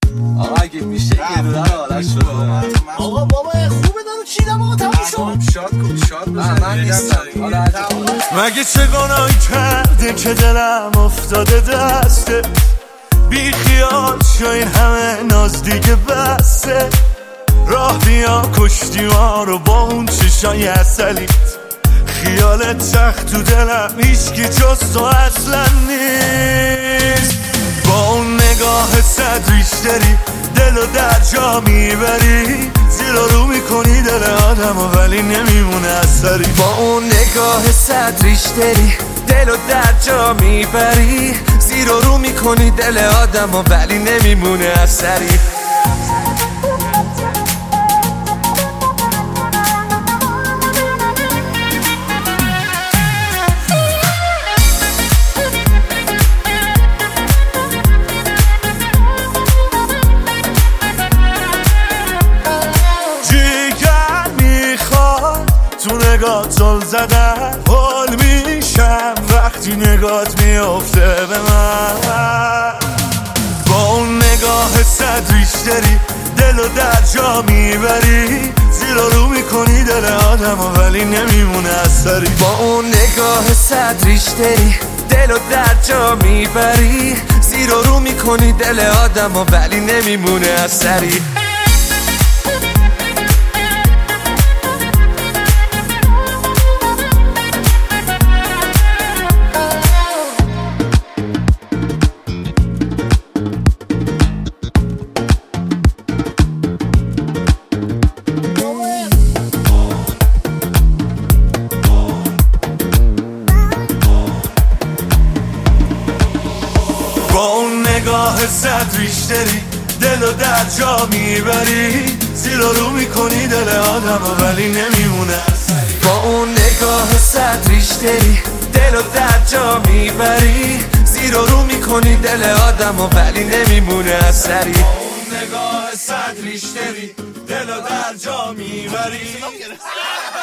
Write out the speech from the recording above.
آقا اگه میشه یه دونه رو آرش رو آقا بابا خوبه دارو چیدم آقا تموم شد. شاد من نیستم. مگه چه گناهی کرده که دلم افتاده دسته، بی خیال شو این همه ناز دیگه بسته. راه بیا کشتی ما رو با اون چشای اصلیت، خیالت تخت تو دلم هیچکی جز تو اصلا نیست. با اون نگاه صد ریشتری دلو در جا میبری، زیر رو میکنی دل آدمو ولی نمیمونه اثری. با اون نگاه صد ریشتری دلو در جا میبری، زیر رو میکنی دل آدمو ولی نمیمونه اثری. تو نگاه زل زدن حال میشم وقتی نگات میافته به من. با اون نگاه صد ریشتری دلو در جا میبری، زیر رو میکنی دل آدمو ولی نمیمونه اثری. با اون نگاه صد ریشتری دلو در جا میبری، زیر رو میکنی دل آدمو ولی نمیمونه اثری. با اون نگاه صد ریشتری دلو در جا میبری، زیر رو میکنی دل آدمو ولی نمیمونه اثری. با اون نگاه صد ریشتری دلو در جا میبری، زیر رو میکنی دل آدمو ولی نمیمونه اثری. با اون نگاه صد ریشتری دلو در جا میبری